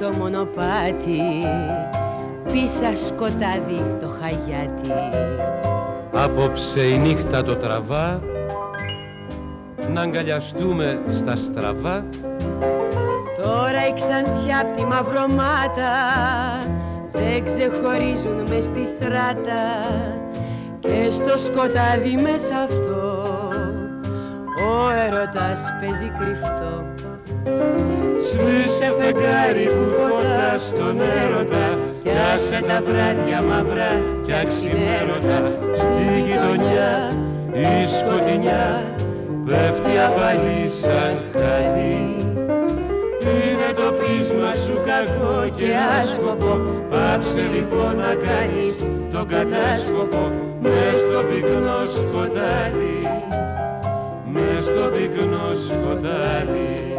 στο μονοπάτι, πίσα σκοτάδι το χαγιάτι. Απόψε η νύχτα το τραβά, να αγκαλιαστούμε στα στραβά. Τώρα η ξανθιά απ' τη μαυρομάτα δεν ξεχωρίζουν μες στη στράτα, και στο σκοτάδι μέσα αυτό ο έρωτας παίζει κρυφτό. Σβήσε φεγγάρι που φωτά στον έρωτα, κι άσε τα βράδια μαυρά κι αξιμέρωτα. Στη γειτονιά η σκοτεινιά πέφτει απαλή σαν χαλί. Είναι το πείσμα σου κακό και άσκοπο, πάψε λοιπόν να κάνεις τον κατάσκοπο. Μες στο πυκνό σκοτάδι, μες στο πυκνό σκοτάδι.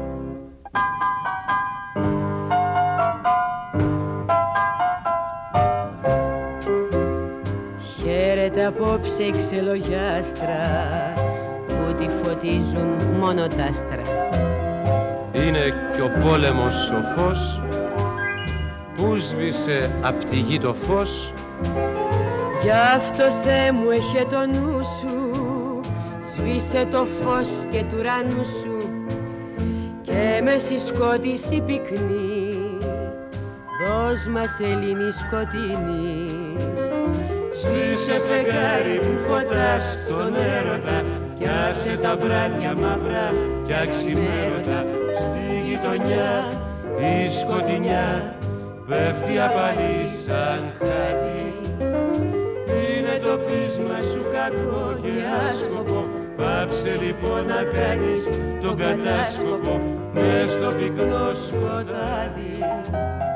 Χαίρεται απόψε η ξελογιάστρα που τη φωτίζουν μόνο τ' άστρα. Είναι κι ο πόλεμος σοφός που σβήσε απ' τη γη το φως. Γι' αυτό Θεέ μου έχε το νου σου, σβήσε το φως και του ουρανού σου, και με συσκότηση πυκνή δώσ' μας Ελλήνη σκοτεινή. Σβήσε φεγγάρι που φωτά στον έρωτα, κι άσε τα βράδια μαυρά κι αξιμέρωτα. Στη γειτονιά η σκοτεινιά πέφτει απαλή σαν χάδι. Είναι το πείσμα σου κακό και άσκοπο, πάψε λοιπόν να κάνεις τον κατάσκοπο. Μες στο πυκνό σκοτάδι,